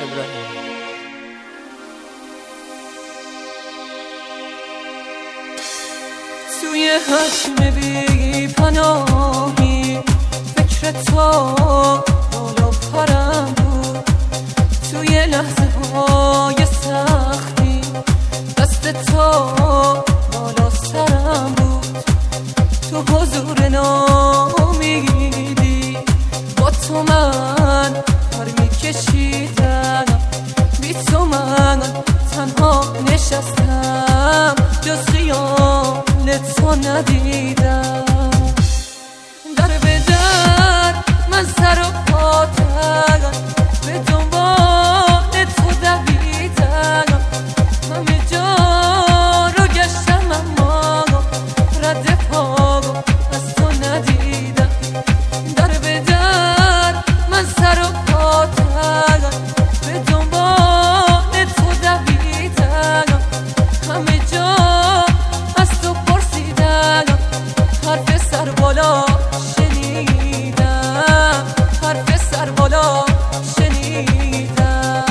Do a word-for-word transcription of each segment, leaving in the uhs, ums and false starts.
ابراهیم. توی حجم بی پناهی فکر تو بالا پرم بود، توی لحظه های سختی دست تو بالا سرم بود، تو حضور ناامیدی با تو من پر میکشیدم، بی تو من تنها نشستم جز خیال تو ندیدم. در به در من سر و پاتم به دنبال تو دویدم، همه جا رو گشتم اما رد پا از تو ندیدم. در به در من سر و پاتم به دنبال تو دویدم، همه جا حرف سر بالا شنیدم، حرف سر بالا شنیدم.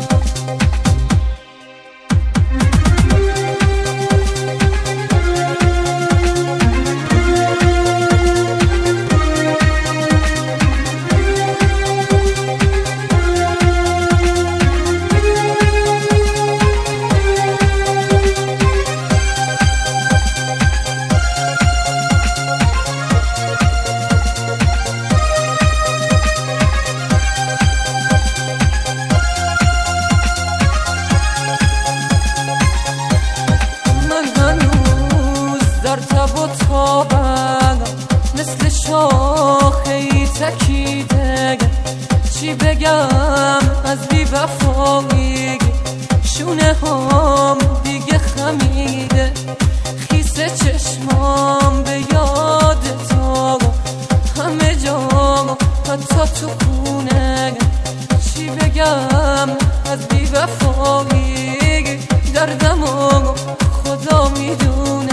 در تب و تابم مثل شاخه‌ای تکیده، چی بگم از بی وفایی، شونه هم دیگه خمیده، خیس چشمام به یاد تو همه جا حتی تو خونه، چی بگم از بی وفایی، دردمو خدا میدونه.